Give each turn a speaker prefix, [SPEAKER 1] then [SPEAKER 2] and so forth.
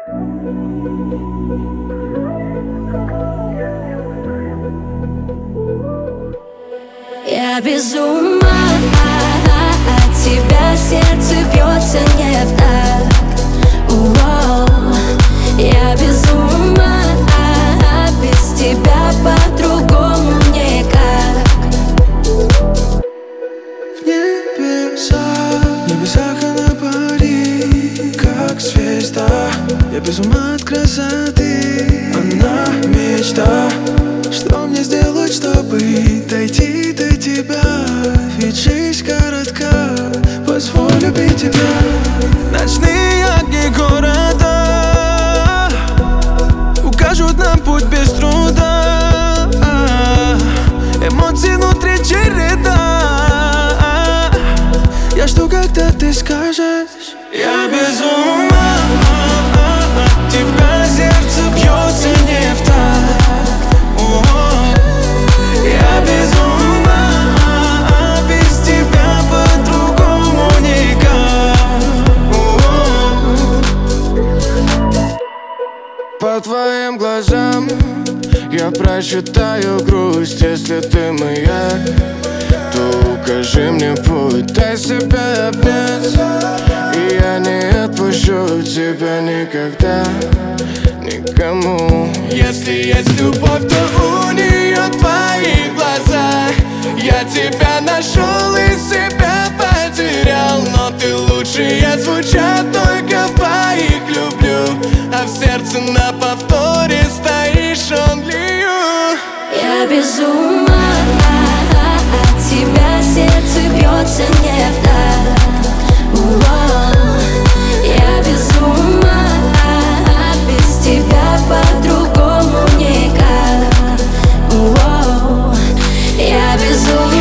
[SPEAKER 1] Я без ума от тебя, сердце бьется не в такт. Я без ума, без тебя по-другому никак.
[SPEAKER 2] В небесах она парит, как звезда. Я без ума от красоты, она мечта. Что мне сделать, чтобы дойти до тебя? Ведь жизнь коротка, позволь любить тебя. Ночные огни города укажут нам путь без труда. Эмоции внутри череда. Я жду, когда ты скажешь: я без ума от тебя, сердце бьется не в такт. Я без ума, без тебя по-другому никак. По твоим глазам я прочитаю грусть. Если ты моя, то укажи мне путь, дай себя обнять, и я не отпущу тебя никогда, никому. Если есть любовь, то у нее твои глаза. Я тебя нашел и себя потерял, но ты лучшие звучат только в твоих люблю. А в сердце на повторе стоишь only you.
[SPEAKER 1] Я без ума от тебя, сердце бьется не в такт. Я без ума, без тебя по-другому никак. Я без ума.